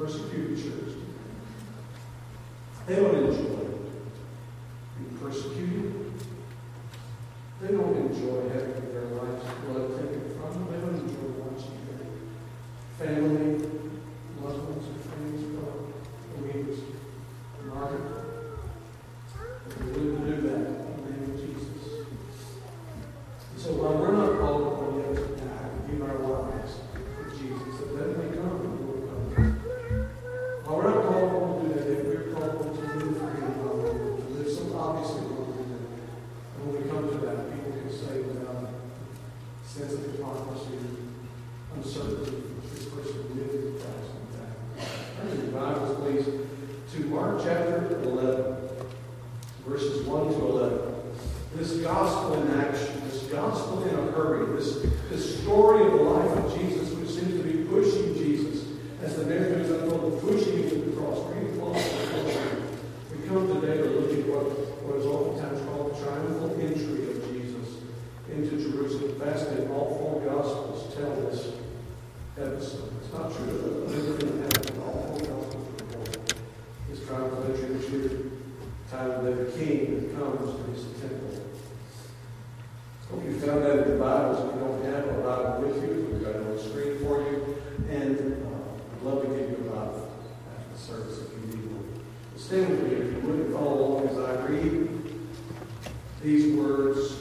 persecuted church. They don't enjoy being persecuted. They don't enjoy having their lives' blood taken from them. They don't enjoy watching their family, loved ones, and friends, fellow believers, martyred. We're willing to do that in the name of Jesus. And so while we're not called upon yet to die and give our lives for Jesus, that then may come and we will come. While we're not called upon to do that, if we're called upon to live for Him, to live so obviously what we do. And when we come to that, people can say without a sense of hypocrisy, uncertainty, this person lived in Christ and died. Turn in your Bibles, please, to Mark chapter 11. Verses 1 to 11. This gospel in action, this gospel in a hurry, this story of the life of Jesus, which seems to be pushing Jesus, as the narrative is unfolding, pushing him to the cross, bringing closer and closer. We come today to look at what is oftentimes called the triumphal entry of Jesus into Jerusalem. Fascinating. All four Gospels tell this episode. It's not true of everything that happened. All four Gospels report his triumphal entry, which is time that the King that comes to his temple. Hope you found that in your Bibles. If you don't have a Bible with you, we've got it on the screen for you. And I'd love to give you a Bible after the service if you need one. Stand with me if you would and follow along as I read these words.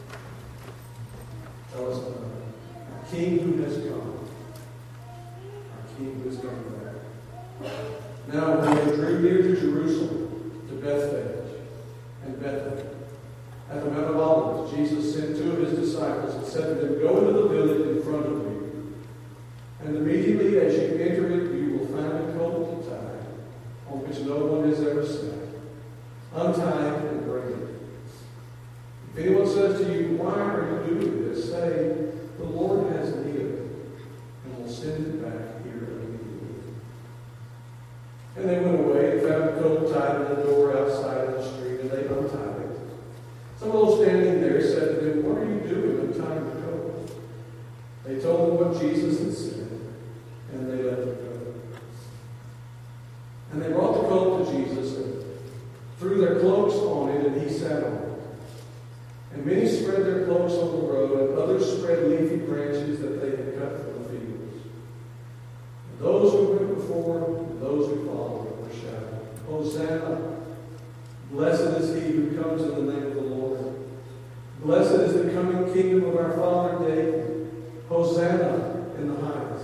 Tell us about our King who has come. Our King who has come back. Now when they drew near to Jerusalem, to Bethphage and Bethany, at the Mount of Olives, Jesus sent two of his disciples and said to them, "Go into the village in front of you, and immediately as you enter it, you will find a colt tied, on which no one has ever sat. Untie it and bring it. If anyone says to you, 'Why are you doing this?' say, 'The Lord has need of it, and will send it back here immediately.'" And they went away and found the colt tied in the door outside in the street, and they untied it. Some of those standing there said to them, "What are you doing untying the colt?" They told them what Jesus had said, and they let them go. And they brought the colt to Jesus and threw their cloaks on it, and he sat on it. And many spread their cloaks on the road, and others spread leafy branches that they had cut from the fields. And those who went before and those who followed were shouting, "Hosanna! Blessed is he who comes in the name of the Lord. Blessed is the coming kingdom of our father David. Hosanna in the highest."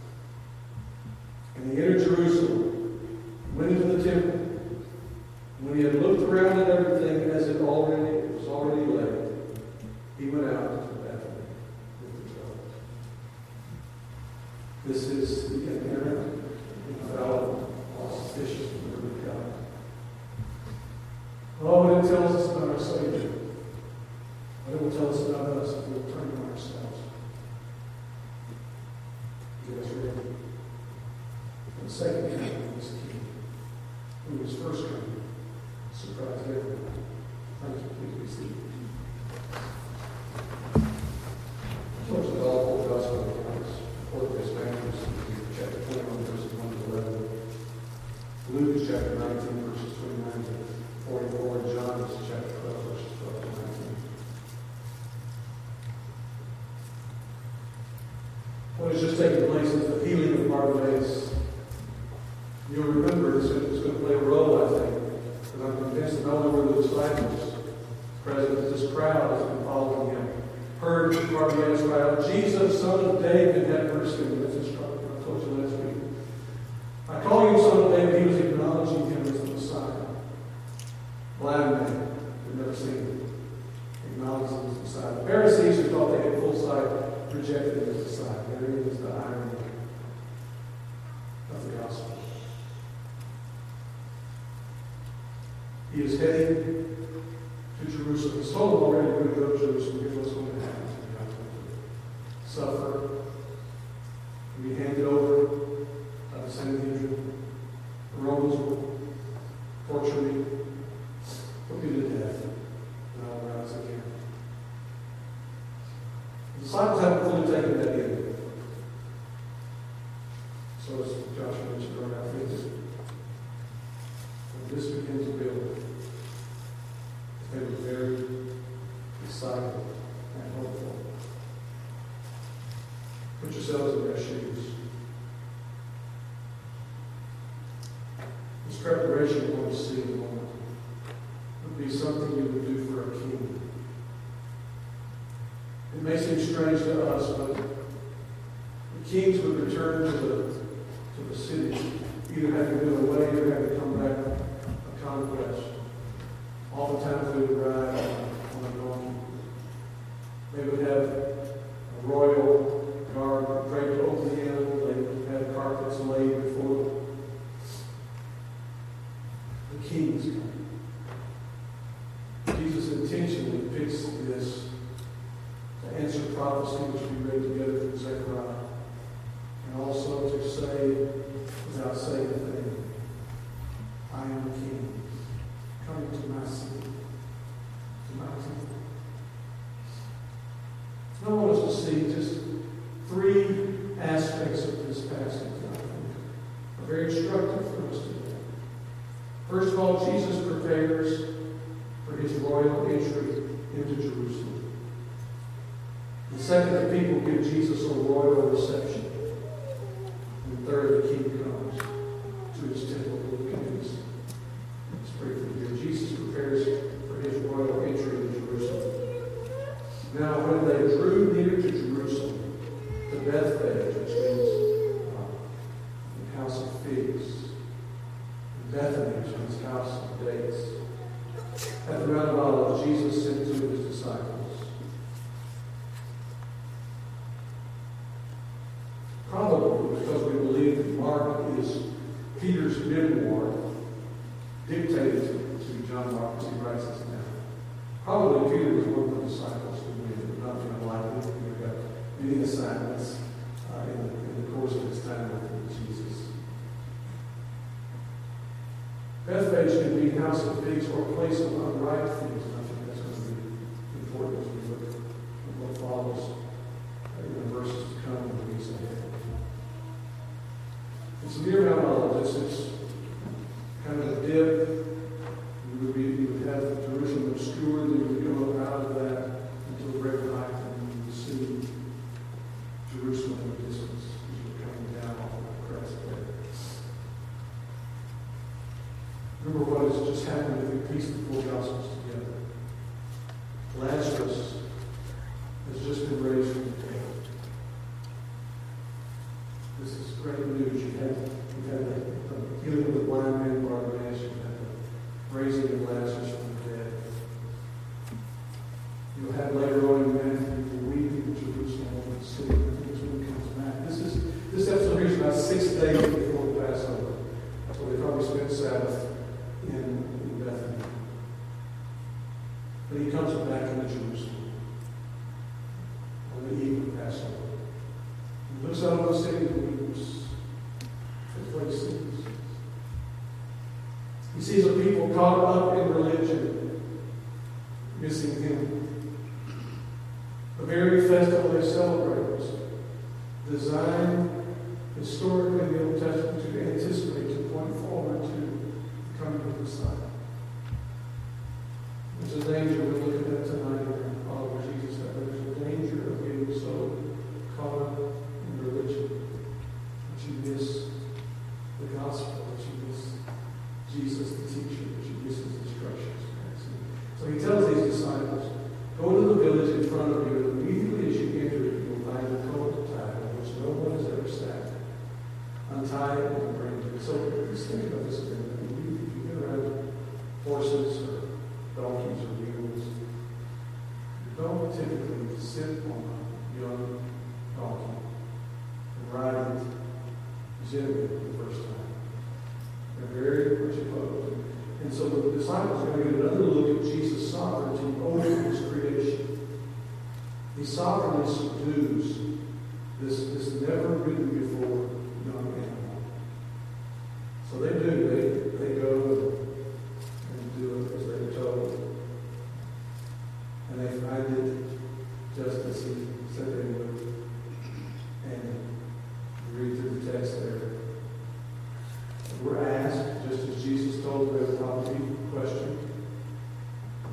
And he entered Jerusalem, went into the temple. And when he had looked around at everything as it was already laid, he went out to Bethany with the 12. This is the inerrant, infallible, all-sufficient Word of God. Oh, and it tells us about our Savior. But it will tell us about us if we will turn to ourselves. Get us ready for the second coming of this King, who was first coming, surprised everyone. Thank you. Please be seated. Close with all four gospel accounts. Fourth is Matthew chapter 21, verses 1 to 11. Luke is chapter 19, verses 29 to 44. And John is chapter 12, verses 12 to 19. What has just taken place is the healing of Bartimaeus. You'll remember it's going to play a role, I think. And I'm convinced that not only were the disciples present, but this crowd has been following him. Heard Bartimaeus cry out, "Jesus, Son of David, have mercy on me." That's instruction I told you last week. By calling him Son of David, he was acknowledging him as the Messiah. Blind man who had never seen him, acknowledged him as the Messiah. The Pharisees who thought they had full sight rejected him as Messiah. There is the irony of the gospel. He is heading to Jerusalem. He's told them already we're going to go to Jerusalem. Here's what's going to happen to him. Suffer, and be handed over by the Sanhedrin. The Romans will torture me, put me to death, and I'll rise again. The disciples haven't fully taken that in. So as Josh mentioned earlier, I think that when this begins to build, they were very excited and hopeful. Put yourselves in their shoes. This preparation we're going to see in a moment would be something you would do for a king. It may seem strange to us, but the kings would return to the city, either having been away or having come back a conquest. Oftentimes they would ride on a donkey. They would have a royal guard draped over the animal. They would have carpets laid before them. The kings come. Jesus intentionally picks this to answer prophecy, which we read together from Zechariah, and also to say, without saying a thing, I am the king, coming to my city, to my temple. I want us to see just three aspects of this passage that I think are very instructive for us today. First of all, Jesus prepares for his royal entry into Jerusalem. And second, the people give Jesus a royal reception. And third, the king comes to his temple to look at his. Let's pray for you. Jesus prepares for his royal entry into Jerusalem. Now, when they drew near to Jerusalem, to Bethphage, which means the house of figs, and Bethany, which means house of dates, at the Mount of Olives, Jesus sent two of his disciples. Probably because we believe that Mark is Peter's memoir, dictated to John Mark as he writes this down. Probably Peter was one of the disciples who went, not unlikely. He got many assignments in the course of his time with Jesus. Bethphage can be house of figs or place of unripe figs. And I think that's going to be important as we look at what follows in the verses to come in the weeks ahead. It's near Mount Olives. It's kind of a dip. You would have Jerusalem obscured, and you would go up out of that into a great height, and you would see Jerusalem in the distance as you're coming down off of the crest there. Remember what has just happened if we piece the four Gospels together. Lazarus has just been raised from the dead. This is great news. You've had the healing of the blind man Bartimaeus. You've had the raising of Lazarus from the dead. You'll have later on in Matthew the weeping in Jerusalem over the city. I think it's when he comes back. This episode here is about 6 days before the Passover. So they probably spent Sabbath in Bethany. But he comes back into Jerusalem on the eve of Passover. He looks out on the city and weeps. That's what he sees. He sees a people caught up in religion, missing him. The very festival they celebrate was designed historically in the Old Testament to anticipate, to point forward to the coming of the Messiah. There's a danger, we'll look at that tonight in following Jesus, that there's a danger of getting so caught up in religion that you miss the gospel, that you miss Jesus, the teacher, that you miss his instructions. So he tells these disciples, go to the village in front of you, and immediately as you enter it, you will find a colt tied, on which no one has ever sat. Untie it and bring it. So just think about this again. I mean, if you get around horses or donkeys or mules, you don't typically sit on a young donkey and ride it gently for the first time. They're very much opposed. And so the disciples are going to get another look at Jesus' sovereignty over his creation. He sovereignly subdues this never ridden before young animal. So they do. They go and do it as they're told. And they find it just as he said they would. And you read through the text there.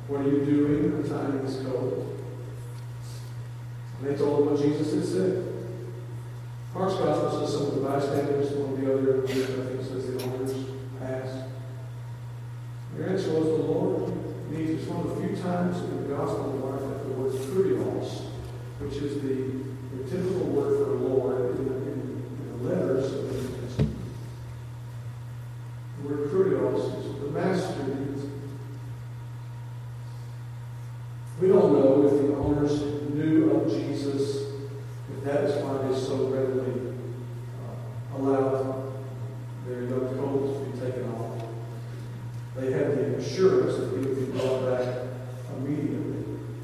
What are you doing in the time of this cold? And they told him what Jesus had said. Mark's Gospel says some of the bystanders, one of the other, I think says the owners, asked. Their answer was the Lord needs. It's one of the few times in the Gospel of Mark that the word kurios, which is the typical word for Lord in the letters of the New Testament. The word kurios is the master. We don't know if the owners knew of Jesus, if that is why they so readily allowed their young colt to be taken off. They had the assurance that he would be brought back immediately.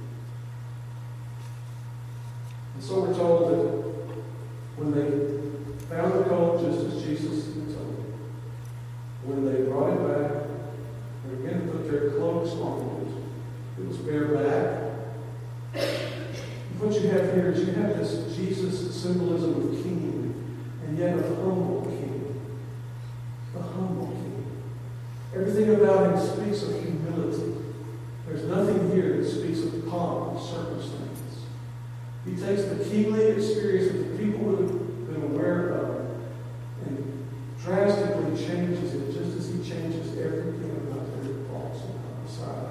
And so we're told that when they found the colt, just as Jesus had told them, when they brought it back, they began to put their cloaks on it. It was bareback. What you have here is you have this Jesus symbolism of king, and yet a humble king. A humble king. Everything about him speaks of humility. There's nothing here that speaks of pomp and circumstance. He takes the kingly experience that the people would have been aware of and drastically changes it, just as he changes everything about their thoughts and outside.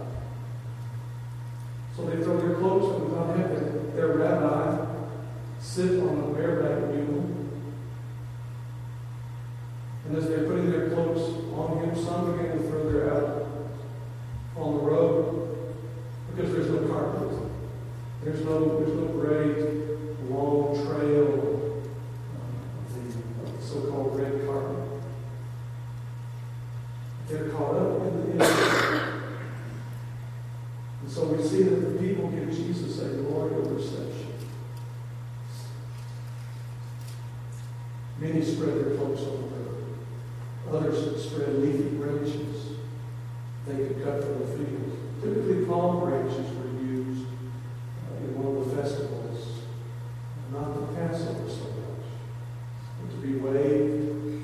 So they throw their cloaks and without having their rabbi sit on a bareback mule. And as they're putting their cloaks on him, some begin to throw their out on the road because there's no carpet. There's no great long trail of the so-called red carpet. They're caught up in the and so we see that the people give Jesus a glorious reception. Many spread their cloaks on the road. Others spread leafy branches they could cut from the field. Typically, palm branches were used in one of the festivals, not the Passover so much, but to be waved.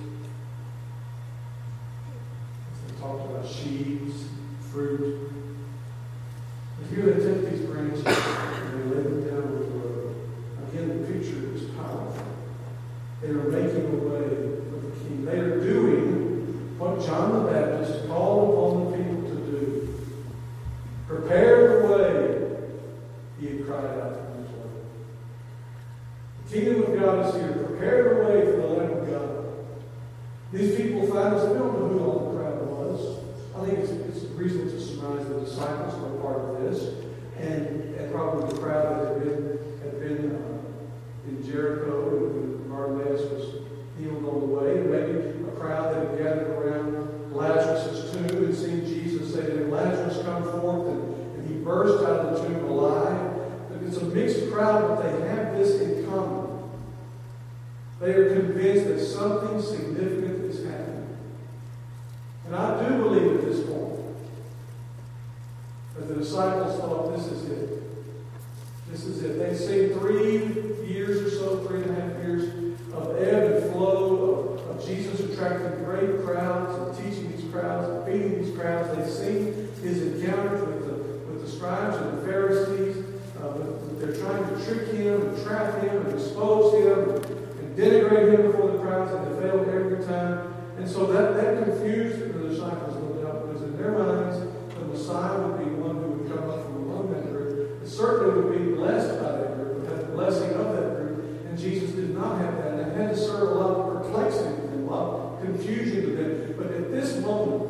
They talked about sheaves, fruit. But here they take these branches and they lay them down on the road. Again, the picture is powerful. They are making a way for the king. They are doing what John the Baptist called upon the people to do. Prepare the way, he had cried out from his way. The kingdom of God is here. Prepare the way for the Lamb of God. These people find us, they don't know who all the crowd was. I think it's reasonable to surmise the disciples were part of this, and probably the crowd that had been in Jericho when Bartimaeus was healed on the way, and maybe a crowd that had gathered around Lazarus' tomb and seen Jesus say to him, "Lazarus, come forth," and he burst out of the tomb alive. But it's a mixed crowd, but they have this in common. They are convinced that something significant is happening. And I do believe at this point that the disciples thought, this is it. This is it. They'd seen 3 years or so, 3.5 years of ebb and flow of Jesus attracting great crowds and teaching these crowds and feeding these crowds. They've seen his encounters with the scribes and the Pharisees. They're trying to trick him and trap him and expose him and denigrate him before the crowds, and they failed every time. And so that confused the disciples a little bit, because in their minds, the Messiah would be one who would come up from among that group. It certainly would be blessed by that group, would have the blessing of that group. And Jesus did not have that. And it had to serve a lot of perplexity to them, a lot of confusion to them. But at this moment,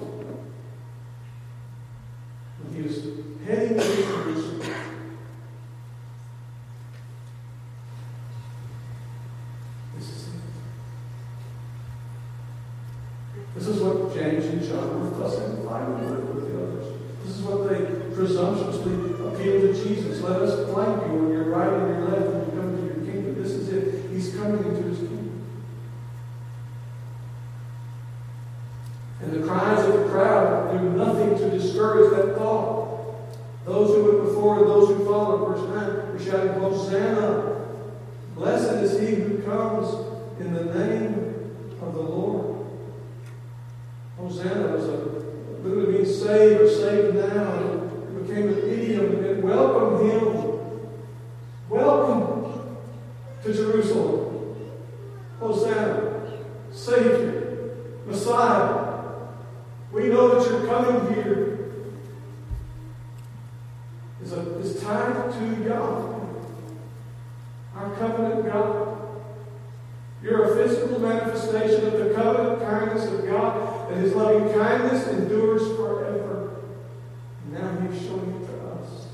when he was heading to Jerusalem, this is what James and John were fussing and fighting with the others. This is what they presumptuously appeal to Jesus. Let us flank you on your right and your left when you come into your kingdom. This is it. He's coming into his kingdom. And the cries of the crowd do nothing to discourage that thought. Those who went before and those who followed, verse 9, were shouting, Hosanna! Blessed is he who comes in the name of the Lord. Hosanna was literally means save or save now. It became became an idiom and welcome him. Welcome to Jerusalem. Hosanna, Savior, Messiah. We know that you're coming here. Is tied to God, our covenant God. You're a physical manifestation of the covenant kindness of God, and His loving kindness endures forever. And now He's showing it to us.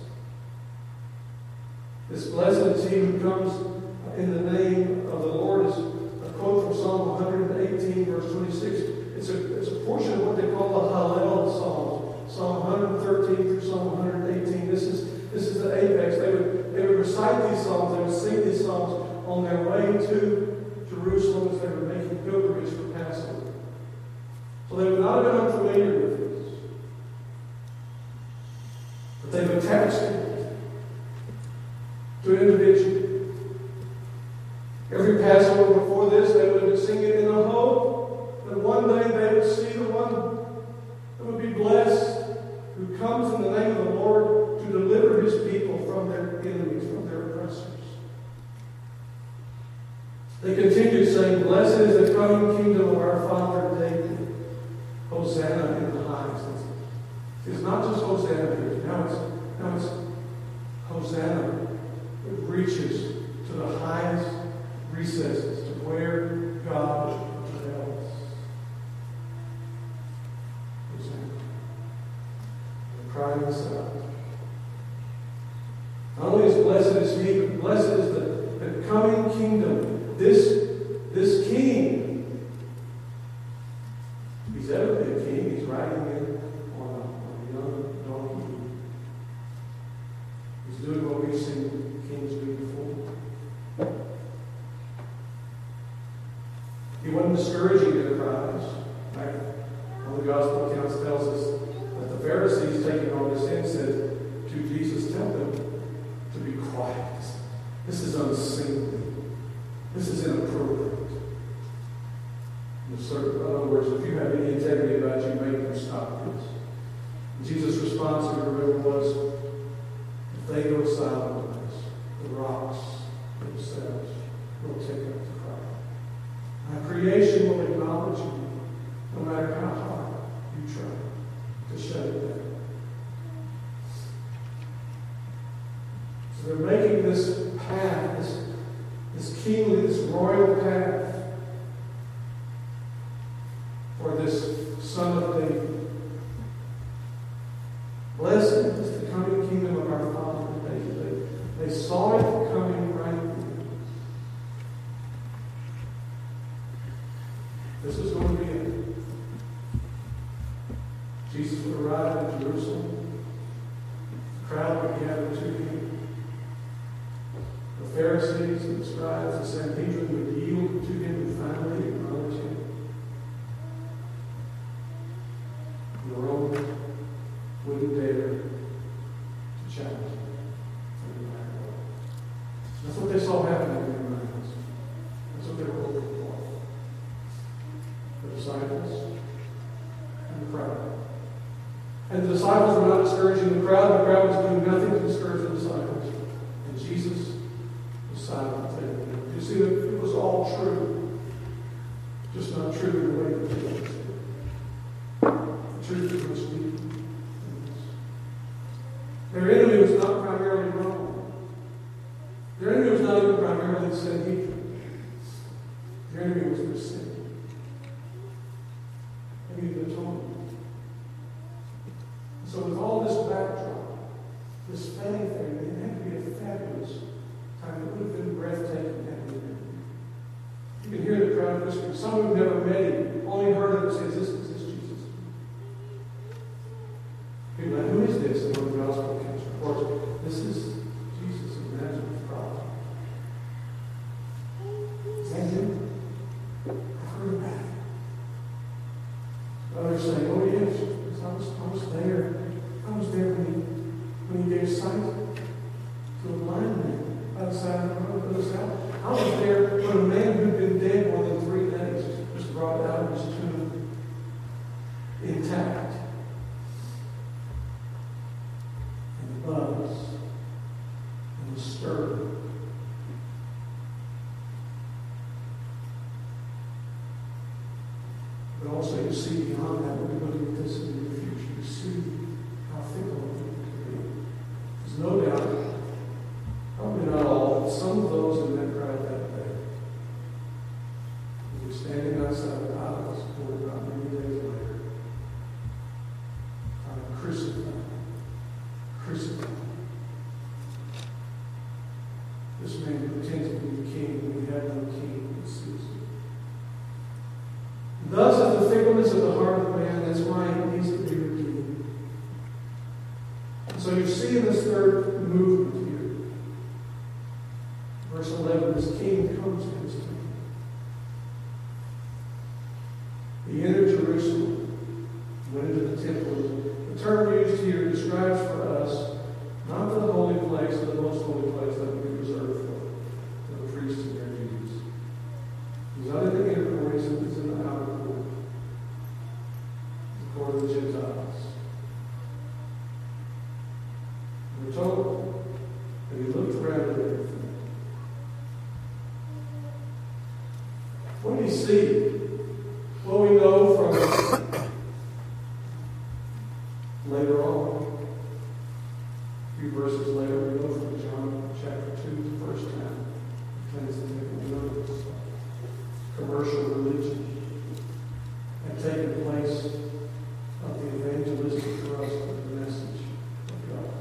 This blessed is He who comes in the name of the Lord is a quote from Psalm 118, verse 26. It's a portion of what they call the Hallel Psalms. Psalm 113 through Psalm 118. This is the apex. They would recite these psalms. They would sing these psalms on their way to Jerusalem as they were making pilgrimage for Passover. So they would not have been unfamiliar with this. But they've attached it to an individual. Every Passover before this, they would have been singing in the hope that one day they would see the one that would be blessed, who comes in the name of the Lord to deliver His people from their enemies, from their oppressors. They continued saying, "Blessed is the coming kingdom of our father David. Hosanna in the highest." It's not just Hosanna here. Now it's Hosanna. It reaches to the highest recesses, to where God dwells. Hosanna. They're crying this out. Not only is blessed is He, but blessed is the coming kingdom. This king, He's evidently a king. He's riding in on a young donkey. He's doing what we've seen kings do before. He wasn't discouraging their cries. Right? One of the gospel accounts tells us that the Pharisees, taking all this in, said to Jesus, "Tell them to be quiet. This is unseemly. This is inappropriate." In other words, if you have any integrity about you, make them stop this. And Jesus' response to the river was, "If they go silent, the rocks themselves will take up the cry. My creation will acknowledge you, no matter how hard you try to shut it down." So they're making this path, this kingly, this royal path for this Son of David. Blessed is the coming kingdom of our Father David. They saw it coming right then. This was going to be it. Jesus would arrive in Jerusalem. The crowd would gather to Him. The Pharisees and the scribes and Sanhedrin would yield to Him and finally acknowledge Him. The Romans wouldn't dare to challenge Him. That's what they saw happening in their minds. That's what they were hoping for. The disciples and the crowd. And the disciples were not discouraging the crowd. The crowd was doing nothing to discourage the disciples. And Jesus was silent. You see that it was all true. Just not true in the way that they understood. The truth is much deeper. Their enemy was not primarily Rome. Their enemy was not even primarily the Sanhedrin. Their enemy was their sin. They needed atonement. So with all this backdrop, this fanning thing, it had to be a fabulous time. It would have been breathtaking had we been. You can hear the crowd whispering. Some who've never met Him, only heard of Him, say, is this Jesus? People like, who is this? And one of the gospel accounts reports, this is Jesus of Nazareth, prophet. Is that Him? I've heard about Him. Others say, oh yes, I was there. I was there when he gave sight to a blind man by the side of the road. I was there when a man who'd been dead more than 3 days was brought out of his tomb intact. But also you see beyond that, when you look at this in the future, you see how fickle it can be. There's no doubt, probably not all, but some of those in that crowd that day, who were standing outside the palace, poured about many days later, trying to crucify. This man pretends to be the king, and we have no king but Caesar. Thus is the fickleness of the heart of man. That's why he needs to be redeemed. So you see in this third movement here, verse 11, this king comes to his temple. He entered Jerusalem, went into the temple. The term used here describes for us not the holy place, but the most holy place that would be reserved for the priests and their duties. He's not in the inner court, he's in the outer court, the court of the Gentiles. We're told that he looked around at everything. What did he see? Well, we know from later on, a few verses later, we know from John chapter 2, the first time, cleanse the temple. We know this commercial religion had taken place of the evangelistic thrust of the message of God.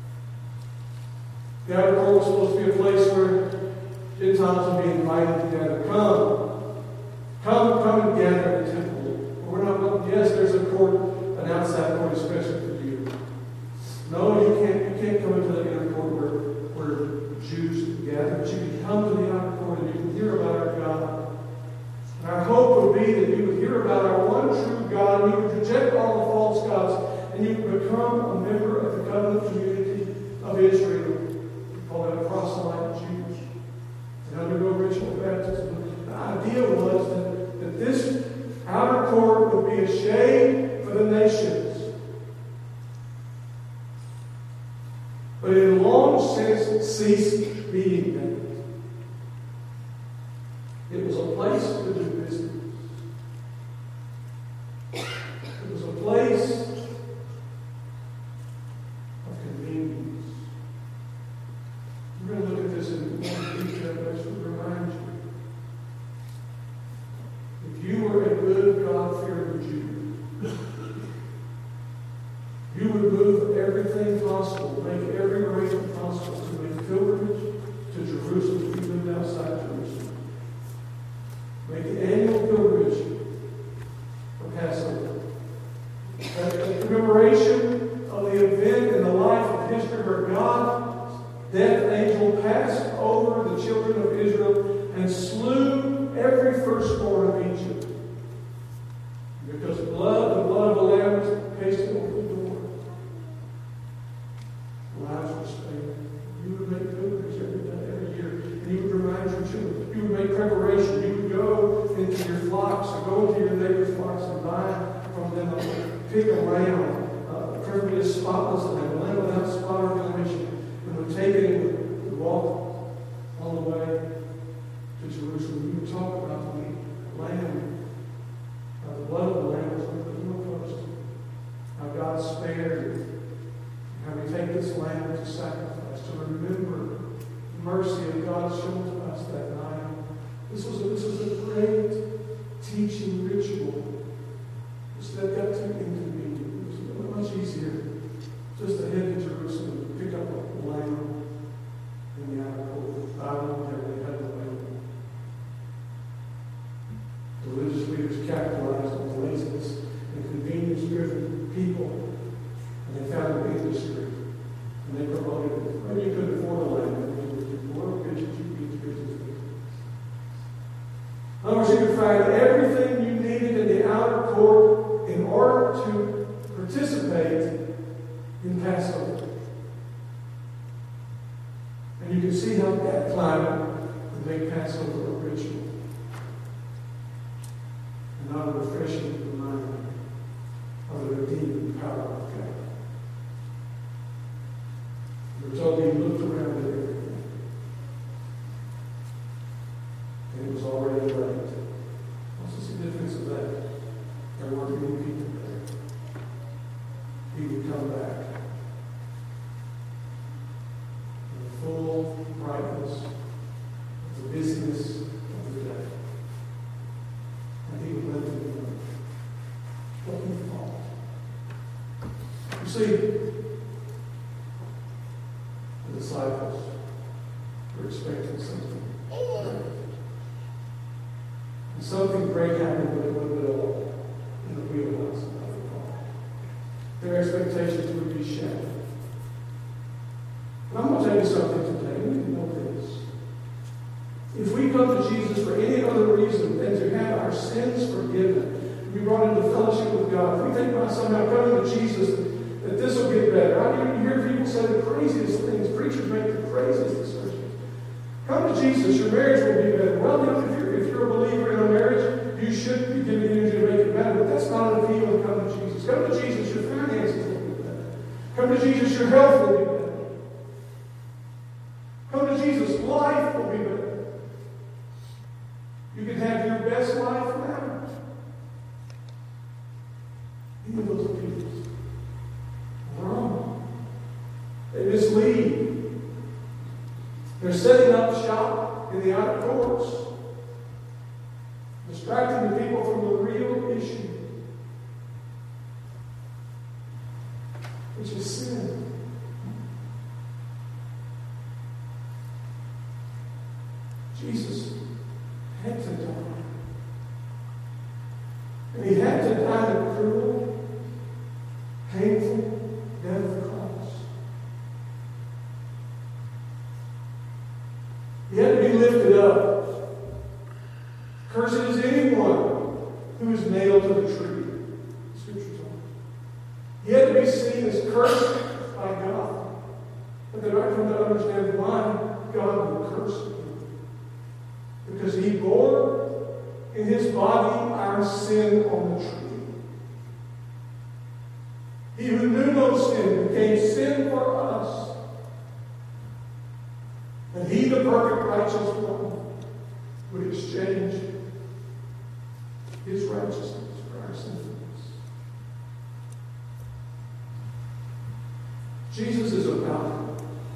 The outer court was supposed to be a place where Gentiles would be invited together. Come and gather at the temple. We're not, yes, there's a court, an outside court especially for you. No, you can't come into the inner court where Jews gather, but you can come to the outer court and you can hear about our God. And our hope would be that you would hear about our one true God, and you would reject all the false gods, and you would become a member of the covenant community of Israel. We call that proselyte Jews. And undergo ritual baptism. The idea was that this outer court would be a shade for the nations. But it had long since ceased being that. It was a place to do business. It was a place of convenience. We're going to look at this in more detail, but I just want to remind you. If you were a good, God-fearing Jew, you would move everything possible, make every arrangement possible to make pilgrimage to Jerusalem if you lived outside Jerusalem. Make the annual pilgrimage for Passover. A commemoration of the event in the life of history where God's death angel passed over the children of Israel and slew every firstborn of Egypt. Because the blood of the Lamb was pasted over the door. Lives were spared. You would make pilgrimages every year. And you would remind your children. You would make preparation. You would go into your flocks or go into your neighbor's flocks and buy from them a pig or lamb, preferably a spotless lamb, a lamb without spot or blemish. And would take it and would walk on the way to Jerusalem. You would talk about the lamb. The blood of the lamb was on the doorpost. How God spared. How we take this lamb to sacrifice, to remember the mercy of God shown to us that night. This was a great teaching ritual. Just that got too inconvenient. It was much easier just to head to Jerusalem and pick up a lamb in the outer court. I don't care they had the lamb. The religious leaders capitalized on the laziness and convenience-driven people, and they found an industry, and they promoted it. Maybe you couldn't afford a lamb, and you would do more pigeons, you could eat pigeons. In other words, you could find everything you needed in the outer court in order to participate in Passover. And you can see how that climate would make Passover a ritual. Not a refreshing reminder of the redeeming power of God. We're told he looked around at everything. And it was already late. What's the significance of that? see, the disciples were expecting something great. And something great happened, but it wasn't at all in the wheelhouse of the car. Their expectations would be shattered. And I'm going to tell you something today. We need to know this. If we come to Jesus for any other reason than to have our sins forgiven, to be brought into fellowship with God, if we think by somehow coming to Jesus that this will get better. I mean, you hear people say the craziest things. Preachers make the craziest assertions. Come to Jesus, your marriage will be better. Well, if you're a believer in a marriage, you should be giving energy to make it better. But that's not an appeal to come to Jesus. Come to Jesus, your finances will be better. Come to Jesus, your health will be better. Come to Jesus, life will be better. You can have your best life now. Any of those appeals are wrong. They mislead. They're setting up shop in the outer courts, distracting the people from the real issue, which is sin. Jesus had to die. And he had to die a cruel, painful death of the cross. He had to be lifted up. Cursed is anyone who is nailed to the tree. The Scriptures are. He had to be seen as cursed by God. But then I come to understand why God would curse him. Because he bore in his body our sin on the tree. He who knew no sin became sin for us. And he, the perfect righteous one, would exchange his righteousness for our sinfulness. Jesus is about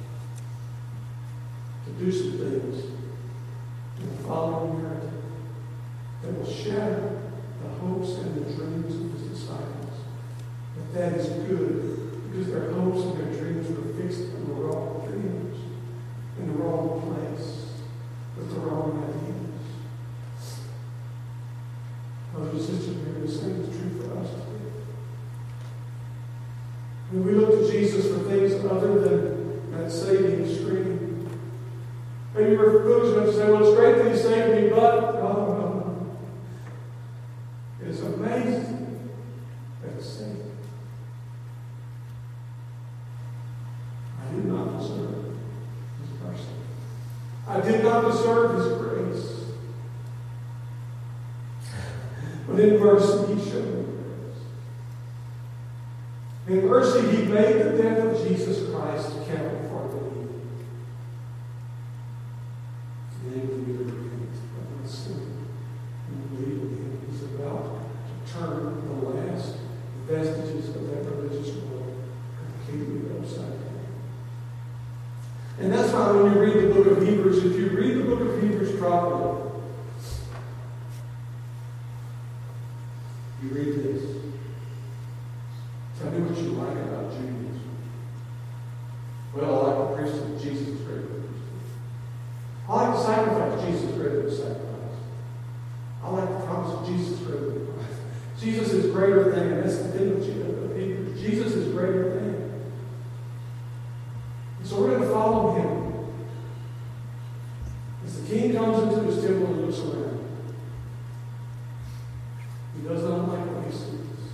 to do some things in the following narrative that will shatter the hopes and the dreams of his disciples. But that is good, because their hopes and their dreams were fixed on the wrong dreams, in the wrong place, with the wrong ideas. Brothers and sisters, the same is true for us today. When we look to Jesus for things other than that saving stream, maybe we're foolish enough to say, well, it's great that he saved me, but no. It is amazing that he saved me. I did not deserve his mercy. I did not deserve his grace. But in mercy, he showed me grace. In mercy, he made the death of Jesus Christ count for me. Turn the last vestiges of that religious world completely upside down. And that's why when you read the book of Hebrews, if you read the book of Hebrews properly, you read this. Tell me what you like about Judaism. Well, I like the priesthood. Jesus is greater than the priesthood. I like the sacrifice. Jesus is greater than the sacrifice. I like the promise of Jesus is greater than the promise. Jesus is greater than, and that's the thing of Hebrews. Jesus is greater than. And so we're going to follow him. As the king comes into his temple and looks around, he does not like what he sees.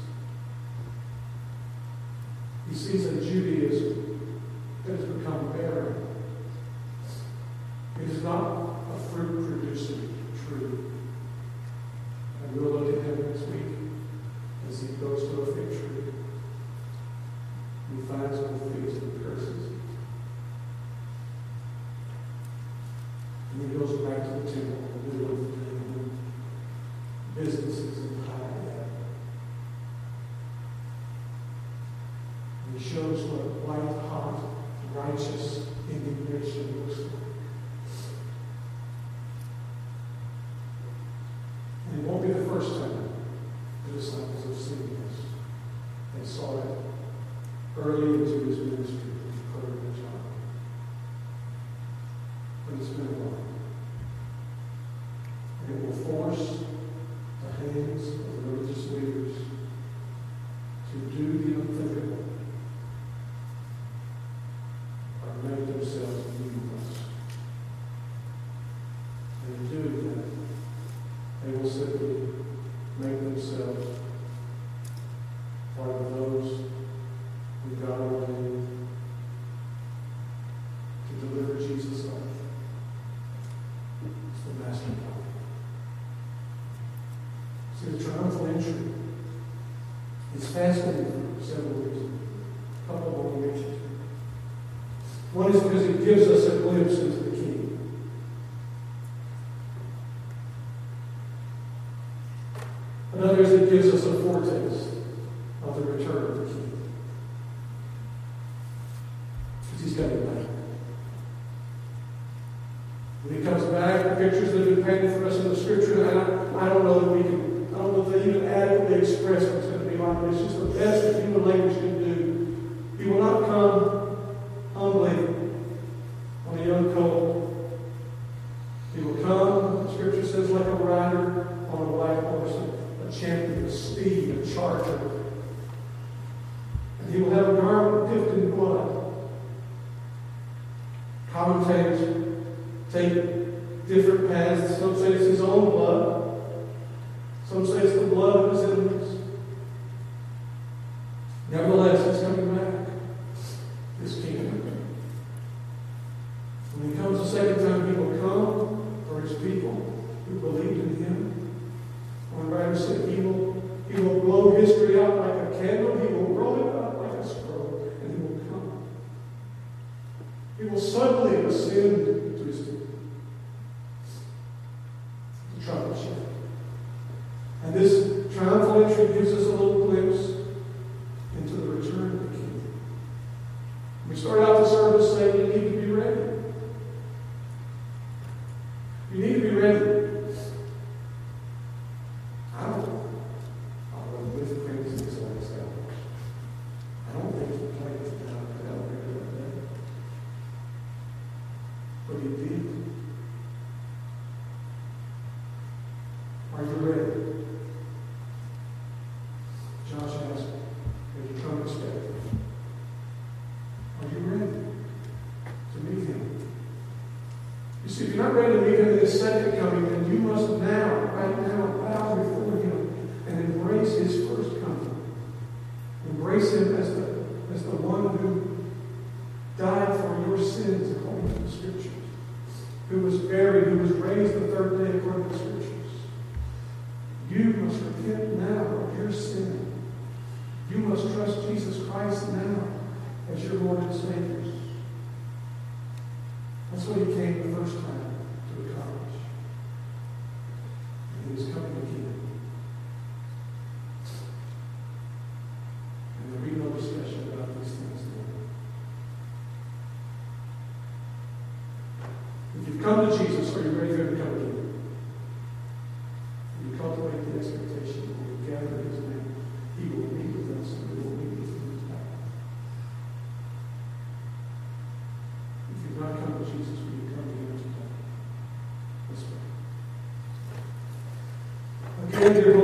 He sees a Judaism that has become barren. It is not a fruit-producing tree. And we'll look at him next week as he goes to a fig tree. He finds no figs and curses. And he goes back to the temple in the middle of the day when businesses in high ebb. And he shows what white, hot, righteous indignation looks like. And it won't be the first time the disciples have seen this. They saw it early into his ministry, encourage John. But it's been a while. And it will force the hands of the religious leaders to do the unthinkable or make themselves meaningless. And in doing that, they will simply make themselves part of those who God ordained to deliver Jesus' life. It's the master plan. See, the triumphal entry is fascinating for several reasons. A couple of them we mentioned. One is because it gives us a glimpse into the King. Another is it gives us a foretaste of the return of the King. Because he's coming back. When he comes back, the pictures that have been painted for us in the Scripture, I don't know if they even adequately express what it's going to be like, but it's just the best that human language can do. He will not come humbly on a young colt. He will come, the Scripture says, like a rider on a white horse, a champion, a steed, a charger. And he will have a garment dipped in blood. Commentators take different paths. Some say it's his own blood. Some say it's the blood of his enemies. Nevertheless, he's coming back. This King. When he comes the second time, he will come for his people who believed in him. One writer said he will blow history out like a candle. He will roll it up like a scroll. And he will come. He will suddenly ascend to his throne. The trumpet shout. And this triumphal entry gives us a little glimpse into the return of the King. We started out the service saying you need to be ready. You need to be ready. I'll run with craziness on this guy. I don't think he played it down the elevator that day. But he did. Are you ready? Josh asked, have you come expecting? Are you ready to meet him? You see, if you're not ready to meet him in his second coming, then you must now, right now, bow before him and embrace his first coming. Embrace him as the one who died for your sins according to the Scriptures, who was buried, who was raised the third day according to the Scriptures. You must repent now of your sin. You must trust Jesus Christ now as your Lord and Savior. That's what he came the first time to accomplish. And he is coming again. And there'll be no discussion about these things today. If you've come to Jesus, are you ready for him to come again? You cultivate the expectation that when we gather in his name, he will meet with us and we will meet with him back. If you've not come to Jesus, will you come here today? Let's pray. Again, dear